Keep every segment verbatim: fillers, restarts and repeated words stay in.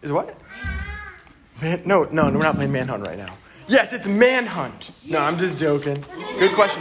Is what? Man, no, no, no, we're not playing Manhunt right now. Yes, it's Manhunt. No, I'm just joking. Good question.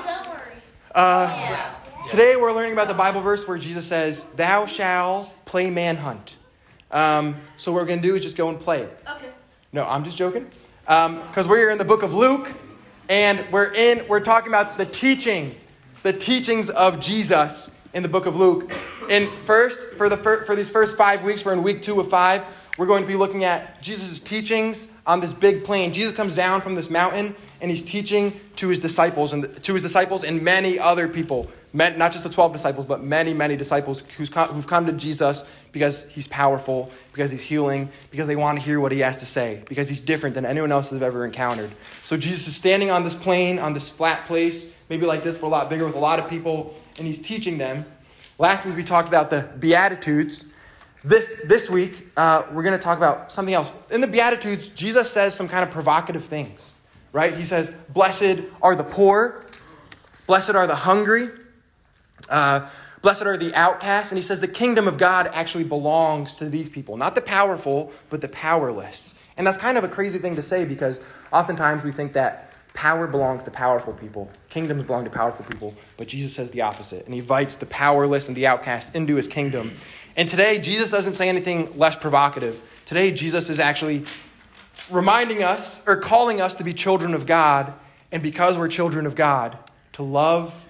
Uh, today we're learning about the Bible verse where Jesus says, "Thou shalt play Manhunt." Um, so what we're going to do is just go and play it. Okay. No, I'm just joking. Because um, we're in the book of Luke, and we're in. We're talking about the teaching, the teachings of Jesus in the book of Luke. And first, for the fir- for these first five weeks, we're in week two of five. We're going to be looking at Jesus' teachings on this big plain. Jesus comes down from this mountain, and he's teaching to his disciples and to his disciples and many other people. Not just the twelve disciples, but many, many disciples who's come, who've come to Jesus because he's powerful, because he's healing, because they want to hear what he has to say, because he's different than anyone else they've ever encountered. So Jesus is standing on this plain, on this flat place, maybe like this, but a lot bigger with a lot of people, and he's teaching them. Last week we talked about the Beatitudes. This this week, uh, we're going to talk about something else. In the Beatitudes, Jesus says some kind of provocative things, right? He says, "Blessed are the poor, blessed are the hungry, uh, blessed are the outcasts." And he says the kingdom of God actually belongs to these people, not the powerful, but the powerless. And that's kind of a crazy thing to say because oftentimes we think that power belongs to powerful people, kingdoms belong to powerful people, but Jesus says the opposite, and he invites the powerless and the outcast into his kingdom. And today, Jesus doesn't say anything less provocative. Today, Jesus is actually reminding us or calling us to be children of God. And because we're children of God, to love.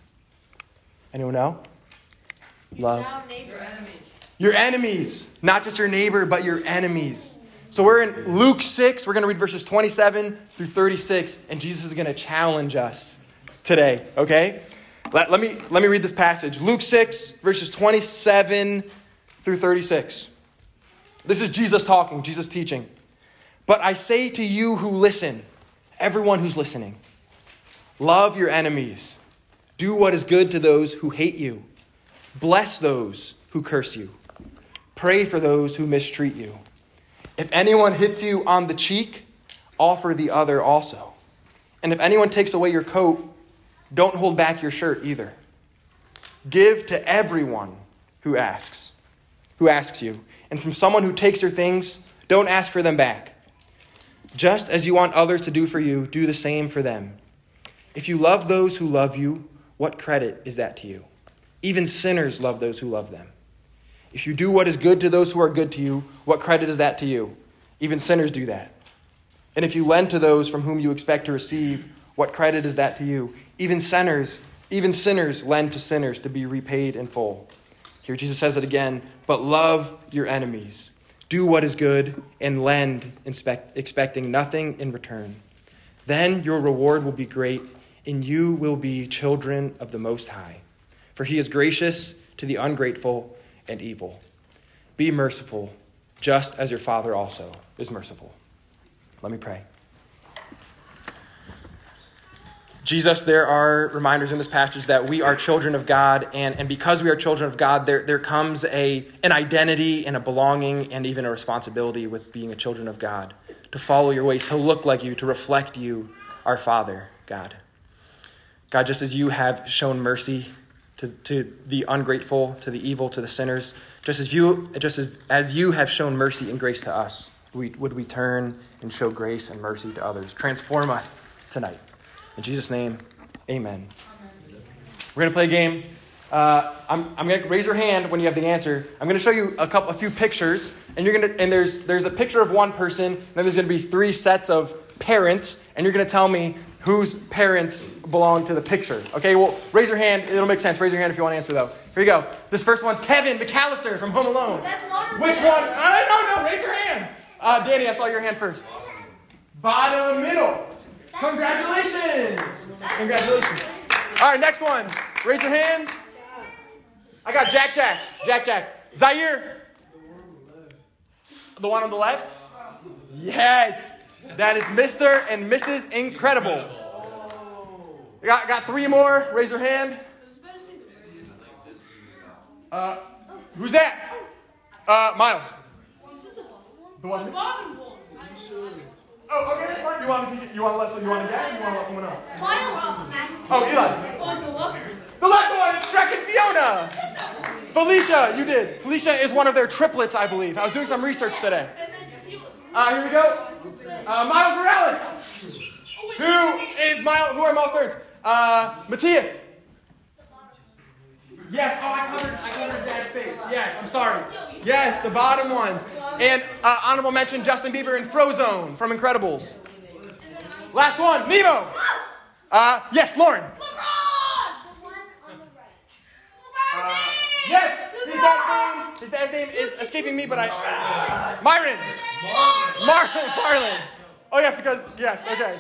Anyone know? Love. Your enemies. Your enemies. Not just your neighbor, but your enemies. So we're in Luke six. We're going to read verses twenty-seven through thirty-six. And Jesus is going to challenge us today. Okay? Let, let me let me read this passage. Luke six, verses twenty-seven through thirty-six. This is Jesus talking, Jesus teaching. "But I say to you who listen," everyone who's listening, "love your enemies. Do what is good to those who hate you. Bless those who curse you. Pray for those who mistreat you. If anyone hits you on the cheek, offer the other also. And if anyone takes away your coat, don't hold back your shirt either. Give to everyone who asks, who asks you. And from someone who takes your things, don't ask for them back. Just as you want others to do for you, do the same for them. If you love those who love you, what credit is that to you? Even sinners love those who love them. If you do what is good to those who are good to you, what credit is that to you? Even sinners do that. And if you lend to those from whom you expect to receive, what credit is that to you? Even sinners, even sinners lend to sinners to be repaid in full." Here Jesus says it again, "But love your enemies. Do what is good and lend, expect, expecting nothing in return. Then your reward will be great, and you will be children of the Most High. For he is gracious to the ungrateful and evil. Be merciful, just as your Father also is merciful." Let me pray. Jesus, there are reminders in this passage that we are children of God, and, and because we are children of God, there, there comes a an identity and a belonging and even a responsibility with being a children of God, to follow your ways, to look like you, to reflect you, our Father, God. God, just as you have shown mercy to, to the ungrateful, to the evil, to the sinners, just as you just as, as you have shown mercy and grace to us, we, would we turn and show grace and mercy to others. Transform us tonight. In Jesus' name, amen. Amen. We're going to play a game. Uh, I'm, I'm going to raise your hand when you have the answer. I'm going to show you a couple, a few pictures, and you're going to, and there's there's a picture of one person, and then there's going to be three sets of parents, and you're going to tell me whose parents belong to the picture. Okay, well, raise your hand. It'll make sense. Raise your hand if you want to answer, though. Here you go. This first one's Kevin McAllister from Home Alone. That's Waterboy. Which one? I don't know. Raise your hand. Uh, Danny, I saw your hand first. Bottom middle. Congratulations. Congratulations. All right, next one. Raise your hand. I got Jack Jack. Jack Jack. Zaire. The one on the left? Yes. That is Mister and Missus Incredible. I got, got three more. Raise your hand. Uh, who's that? Uh, Miles. The one. Oh, okay, that's fine. You want to, you want to let, you want to guess? Or you want to let someone know? Miles. Oh, Eli. The left one, it's Shrek and Fiona. Felicia, you did. Felicia is one of their triplets, I believe. I was doing some research today. Uh, here we go. Uh, Miles Morales. Who is Miles? Who are Miles' parents? Uh, Matthias. Yes. Oh, I covered. I covered Dad's face. Yes. I'm sorry. Yes, the bottom ones. And uh, honorable mention: Justin Bieber and Frozone from Incredibles. Last one, Nemo. Uh, yes, Lauren. Uh, yes, his dad's name. His dad's name is escaping me, but I. Uh, Myron. Marlon. Marlon. Oh yes, because yes. Okay.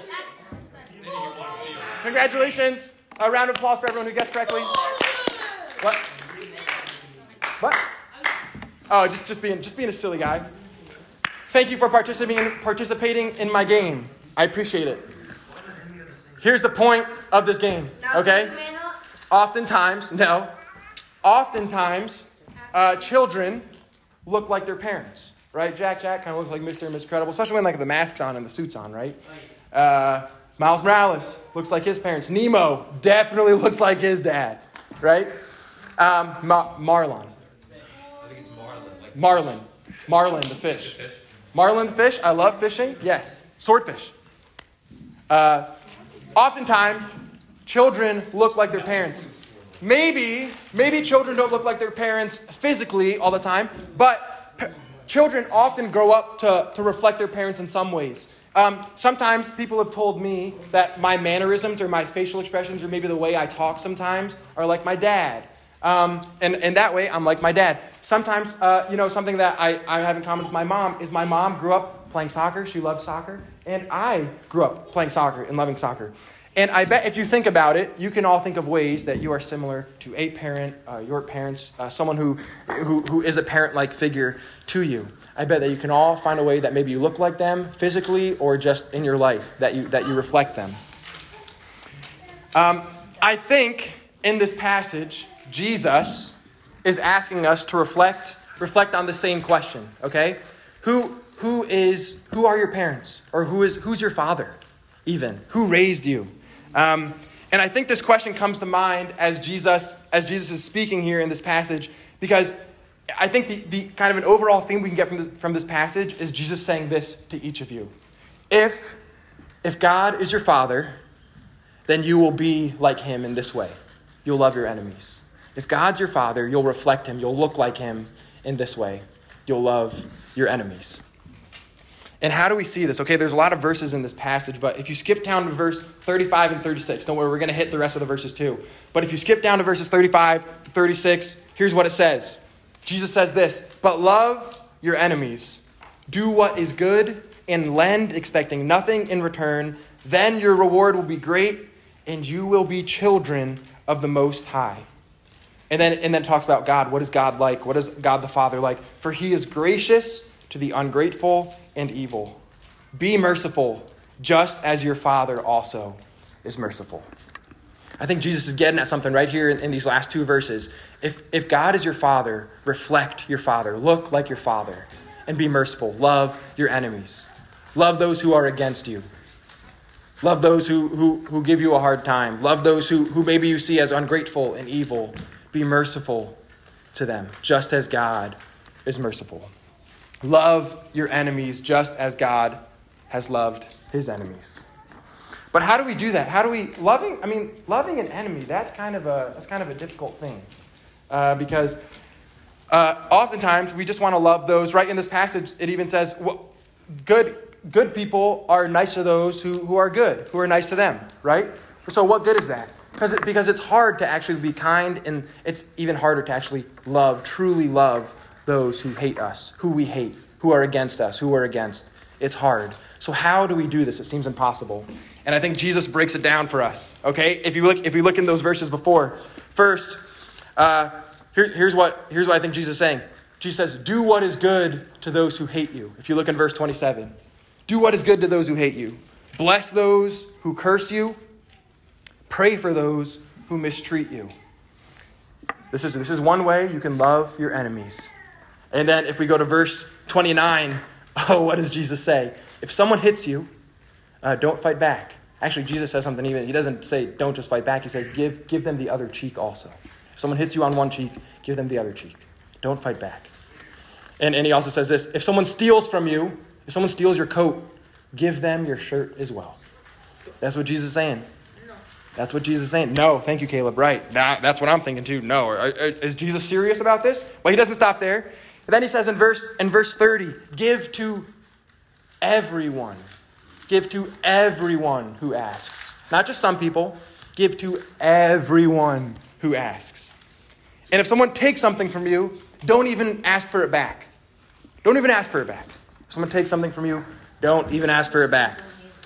Congratulations. A round of applause for everyone who guessed correctly. What? What? Oh, just, just being just being a silly guy. Thank you for participating participating in my game. I appreciate it. Here's the point of this game. Okay? Oftentimes, no. Oftentimes, uh, children look like their parents, right? Jack Jack kind of looks like Mister and Miss Credible, especially when like the mask's on and the suit's on, right? Uh, Miles Morales looks like his parents. Nemo definitely looks like his dad, right? Um, Ma- Marlon. I think it's Marlin. Like Marlin. Marlin the fish. the fish. Marlin the fish. I love fishing. Yes. Swordfish. Uh, oftentimes, children look like their parents. Maybe, maybe children don't look like their parents physically all the time, but p- children often grow up to, to reflect their parents in some ways. Um, sometimes people have told me that my mannerisms or my facial expressions or maybe the way I talk sometimes are like my dad. Um, and, and that way, I'm like my dad. Sometimes, uh, you know, something that I, I have in common with my mom is my mom grew up playing soccer. She loved soccer. And I grew up playing soccer and loving soccer. And I bet if you think about it, you can all think of ways that you are similar to a parent, uh, your parents, uh, someone who, who who is a parent-like figure to you. I bet that you can all find a way that maybe you look like them physically or just in your life, that you that you reflect them. Um, I think in this passage, Jesus is asking us to reflect reflect on the same question, okay? Who who is who are your parents? Or who is who's your father even? Who raised you? Um, and I think this question comes to mind as Jesus as Jesus is speaking here in this passage, because I think the, the kind of an overall thing we can get from this, from this passage is Jesus saying this to each of you. If, if God is your father, then you will be like him in this way. You'll love your enemies. If God's your father, you'll reflect him. You'll look like him in this way. You'll love your enemies. And how do we see this? Okay, there's a lot of verses in this passage, but if you skip down to verse thirty-five and thirty-six, don't worry, we're going to hit the rest of the verses too. But if you skip down to verses thirty-five to thirty-six, here's what it says. Jesus says this, "But love your enemies. Do what is good and lend, expecting nothing in return. Then your reward will be great, and you will be children of the Most High." And then, and then it talks about God. What is God like? What is God the Father like? "For he is gracious to the ungrateful and evil. Be merciful, just as your Father also is merciful." I think Jesus is getting at something right here in, in these last two verses. If, if God is your Father, reflect your Father. Look like your Father. And be merciful. Love your enemies. Love those who are against you. Love those who, who, who give you a hard time. Love those who, who maybe you see as ungrateful and evil. Be merciful to them, just as God is merciful. Love your enemies just as God has loved his enemies. But how do we do that? How do we loving? I mean, loving an enemy. That's kind of a that's kind of a difficult thing, uh, because uh, oftentimes we just want to love those. Right in this passage, it even says, well, "Good good people are nice to those who, who are good, who are nice to them." Right. So what good is that? Because it, because it's hard to actually be kind, and it's even harder to actually love, truly love those who hate us, who we hate, who are against us, who are against. It's hard. So how do we do this? It seems impossible. And I think Jesus breaks it down for us. Okay, if you look, if you look in those verses before, first, uh, here, here's what here's what I think Jesus is saying. Jesus says, "Do what is good to those who hate you." If you look in verse twenty-seven, do what is good to those who hate you. Bless those who curse you. Pray for those who mistreat you. This is this is one way you can love your enemies. And then if we go to verse twenty-nine, oh, what does Jesus say? If someone hits you uh, don't fight back. Actually, Jesus says something even, he doesn't say don't just fight back. He says give, give them the other cheek also. If someone hits you on one cheek, give them the other cheek. Don't fight back. And, and he also says this, if someone steals from you, if someone steals your coat, give them your shirt as well. That's what Jesus is saying. No. That's what Jesus is saying. No, thank you, Caleb. Right. Nah, that's what I'm thinking too. No. Are, are, is Jesus serious about this? Well, he doesn't stop there. And then he says in verse in verse thirty, give to everyone. Give to everyone who asks. Not just some people. Give to everyone who asks. And if someone takes something from you, don't even ask for it back. Don't even ask for it back. If someone takes something from you, don't even ask for it back.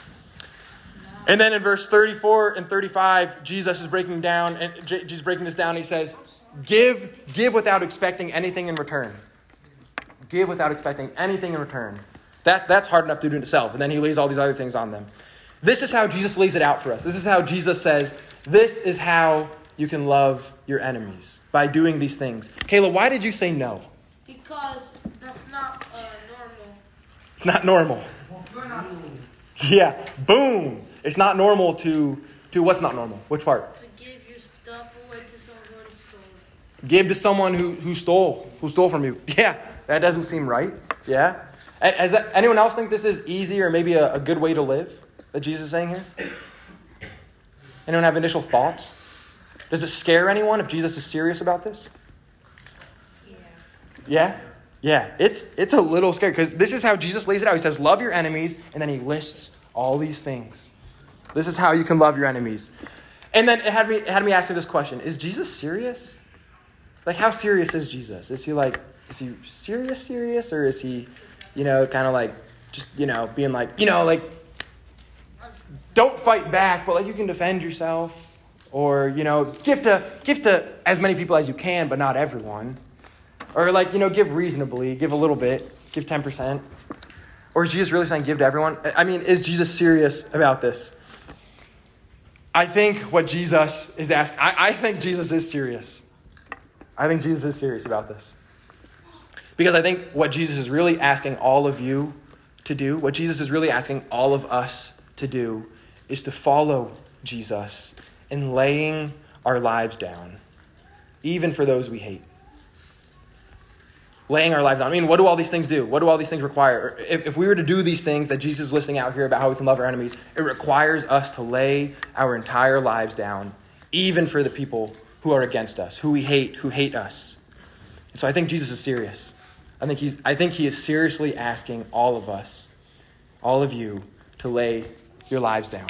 And then in verse thirty-four and thirty-five, Jesus is breaking down, and Jesus is breaking this down. He says, give, give without expecting anything in return. Give without expecting anything in return. That, that's hard enough to do to self. And then he lays all these other things on them. This is how Jesus lays it out for us. This is how Jesus says, this is how you can love your enemies, by doing these things. Kayla, why did you say no? Because that's not uh, normal. It's not normal. Yeah, boom. It's not normal to, to what's not normal? Which part? To give your stuff away to someone who stole it. Give to someone who, who stole, who stole from you. Yeah, that doesn't seem right. Yeah. Has that, anyone else think this is easy or maybe a, a good way to live that Jesus is saying here? Anyone have initial thoughts? Does it scare anyone if Jesus is serious about this? Yeah. Yeah? Yeah. It's it's a little scary because this is how Jesus lays it out. He says, love your enemies, and then he lists all these things. This is how you can love your enemies. And then it had me it had me ask you this question. Is Jesus serious? Like, how serious is Jesus? Is he like, is he serious serious? Or is he, you know, kind of like, just, you know, being like, you know, like, don't fight back, but like you can defend yourself. Or, you know, give to give to as many people as you can, but not everyone. Or like, you know, give reasonably, give a little bit, give ten percent. Or is Jesus really saying give to everyone? I mean, is Jesus serious about this? I think what Jesus is asking, I, I think Jesus is serious. I think Jesus is serious about this. Because I think what Jesus is really asking all of you to do, what Jesus is really asking all of us to do, is to follow Jesus in laying our lives down, even for those we hate. Laying our lives down. I mean, what do all these things do? What do all these things require? If, if we were to do these things that Jesus is listing out here about how we can love our enemies, it requires us to lay our entire lives down, even for the people who are against us, who we hate, who hate us. And so I think Jesus is serious. I think he's. I think he is seriously asking all of us, all of you, to lay your lives down.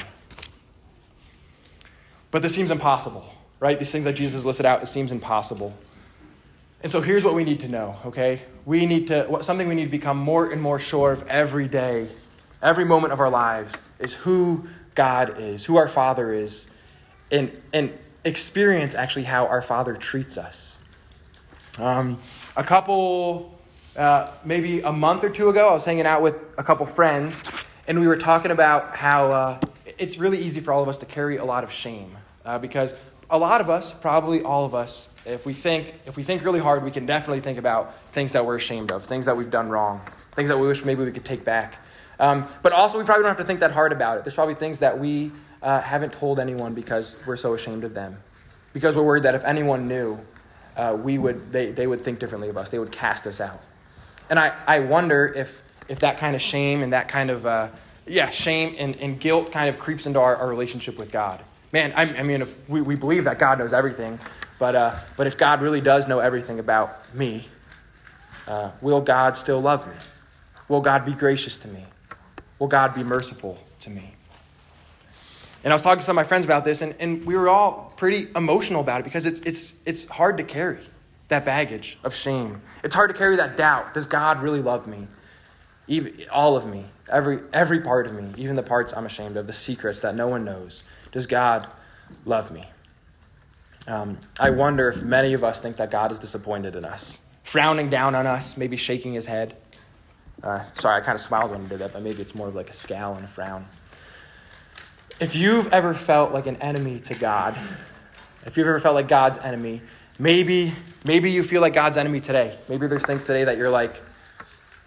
But this seems impossible, right? These things that Jesus listed out, it seems impossible. And so here's what we need to know, okay? We need to, something we need to become more and more sure of every day, every moment of our lives, is who God is, who our Father is, and, and experience actually how our Father treats us. Um, a couple, uh, maybe a month or two ago, I was hanging out with a couple friends, and we were talking about how uh, it's really easy for all of us to carry a lot of shame. Uh, because a lot of us, probably all of us, if we think if we think really hard, we can definitely think about things that we're ashamed of, things that we've done wrong, things that we wish maybe we could take back. Um, but also, we probably don't have to think that hard about it. There's probably things that we uh, haven't told anyone because we're so ashamed of them. Because we're worried that if anyone knew, uh, we would they, they would think differently of us. They would cast us out. And I, I wonder if if that kind of shame and that kind of, uh, yeah, shame and, and guilt kind of creeps into our, our relationship with God. Man, I, I mean, if we, we believe that God knows everything, but uh, but if God really does know everything about me, uh, will God still love me? Will God be gracious to me? Will God be merciful to me? And I was talking to some of my friends about this, and, and we were all pretty emotional about it because it's it's it's hard to carry that baggage of shame. It's hard to carry that doubt. Does God really love me? Even all of me, every every part of me, even the parts I'm ashamed of, the secrets that no one knows. Does God love me? Um, I wonder if many of us think that God is disappointed in us, frowning down on us, maybe shaking his head. Uh, sorry, I kind of smiled when I did that, but maybe it's more of like a scowl and a frown. If you've ever felt like an enemy to God, if you've ever felt like God's enemy, maybe maybe you feel like God's enemy today. Maybe there's things today that you're like,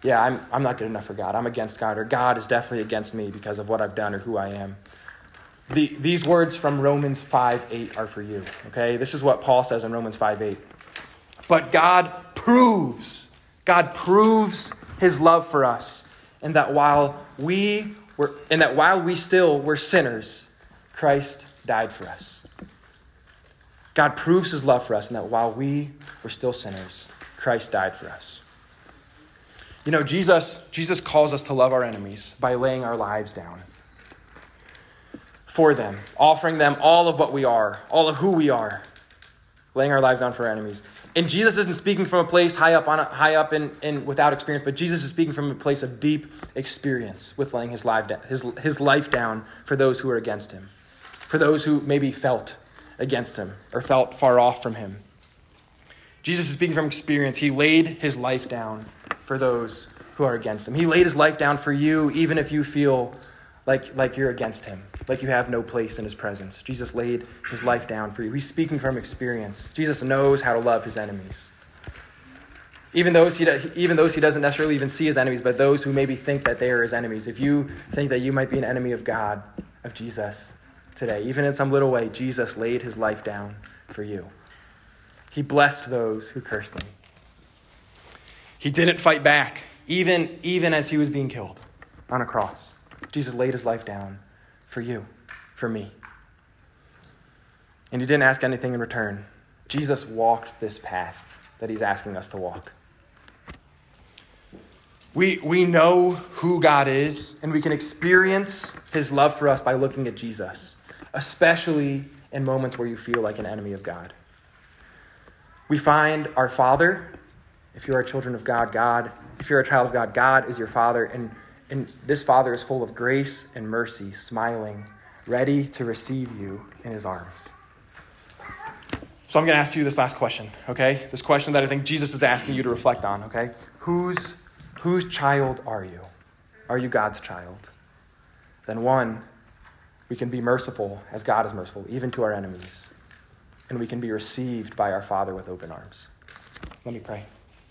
yeah, I'm, I'm not good enough for God. I'm against God, or God is definitely against me because of what I've done or who I am. The, these words from Romans five eight are for you, okay? This is what Paul says in Romans five eight. But God proves, God proves his love for us, and that while we were, and that while we still were sinners, Christ died for us. God proves his love for us, and that while we were still sinners, Christ died for us. You know, Jesus, Jesus calls us to love our enemies by laying our lives down for them, offering them all of what we are, all of who we are, laying our lives down for our enemies. And Jesus isn't speaking from a place high up on a, high up in, in without experience, but Jesus is speaking from a place of deep experience with laying his life down, his, his life down for those who are against him, for those who maybe felt against him or felt far off from him. Jesus is speaking from experience. He laid his life down for those who are against him. He laid his life down for you, even if you feel like, like you're against him, like you have no place in his presence. Jesus laid his life down for you. He's speaking from experience. Jesus knows how to love his enemies. Even those, he, even those he doesn't necessarily even see as enemies, but those who maybe think that they are his enemies. If you think that you might be an enemy of God, of Jesus today, even in some little way, Jesus laid his life down for you. He blessed those who cursed him. He didn't fight back, even, even as he was being killed on a cross. Jesus laid his life down for you, for me. And he didn't ask anything in return. Jesus walked this path that he's asking us to walk. We, we know who God is, and we can experience his love for us by looking at Jesus, especially in moments where you feel like an enemy of God. We find our Father. If you are children of God, God, if you're a child of God, God is your Father, and And this Father is full of grace and mercy, smiling, ready to receive you in his arms. So I'm going to ask you this last question, okay? This question that I think Jesus is asking you to reflect on, okay? Whose, whose child are you? Are you God's child? Then one, we can be merciful as God is merciful, even to our enemies. And we can be received by our Father with open arms. Let me pray.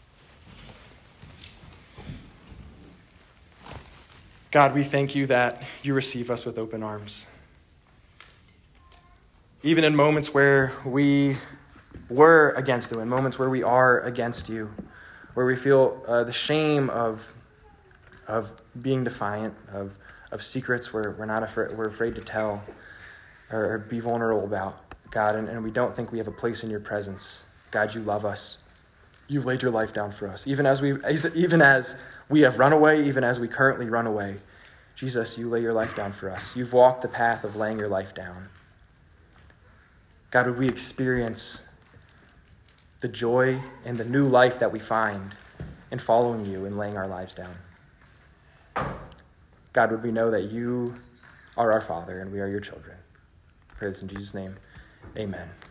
God, we thank you that you receive us with open arms. Even in moments where we were against you, in moments where we are against you, where we feel uh, the shame of, of being defiant, of, of secrets where we're not afraid, we're afraid to tell or, or be vulnerable about, God, and, and we don't think we have a place in your presence. God, you love us. You've laid your life down for us. Even as we, even as we have run away, even as we currently run away, Jesus, you lay your life down for us. You've walked the path of laying your life down. God, would we experience the joy and the new life that we find in following you and laying our lives down? God, would we know that you are our Father and we are your children? I pray this in Jesus' name. Amen.